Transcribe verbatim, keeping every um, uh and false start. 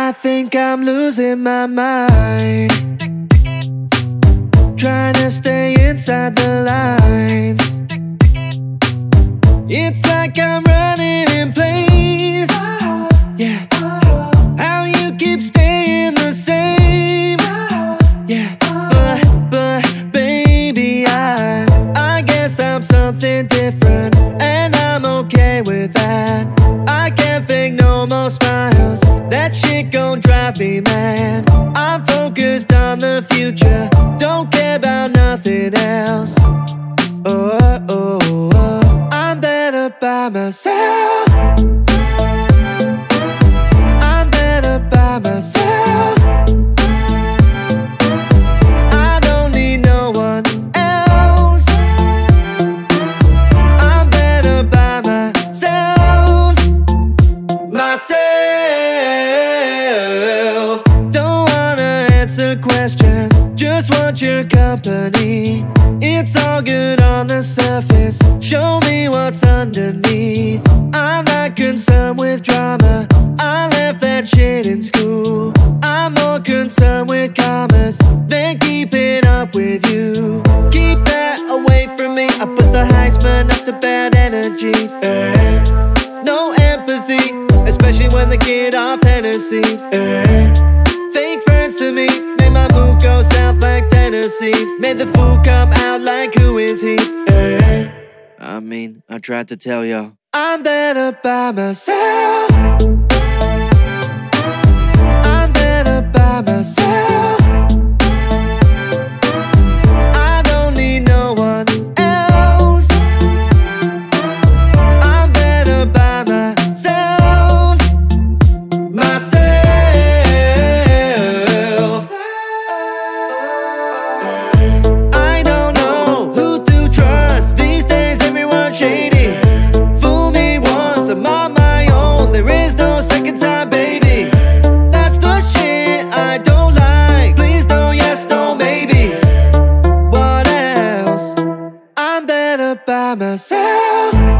I think I'm losing my mind, trying to stay inside the lines. It's like I'm running in place. Yeah, how you keep staying the same. Yeah, but, but baby, I I guess I'm something different, and I'm okay with that. I can't fake no more smiles, that shit gon' drive me mad. I'm focused on the future, don't care about nothing else. Oh, oh, oh, I'm better by myself. I'm better by myself. I don't need no one else. I'm better by myself. Myself. Don't wanna answer questions, just want your company. It's all good on the surface, show me what's underneath. I'm not concerned with drama, I left that shit in school. I'm more concerned with commas than keeping up with you. Keep that away from me, I put the Heisman up to bad energy. eh. No empathy, especially when they get off Hennessy. eh. Fake friends to me made my mood go south like Tennessee. Made the fool come out like who is he? eh. I mean, I tried to tell y'all I'm better by myself. I'm better by myself. I don't need no one else. I'm better by myself. Myself. I don't know who to trust these days, everyone's shady. Fool me once, I'm on my own, there is no second time, baby. That's the shit I don't like, please no yes, no maybes. What else? I'm better by myself.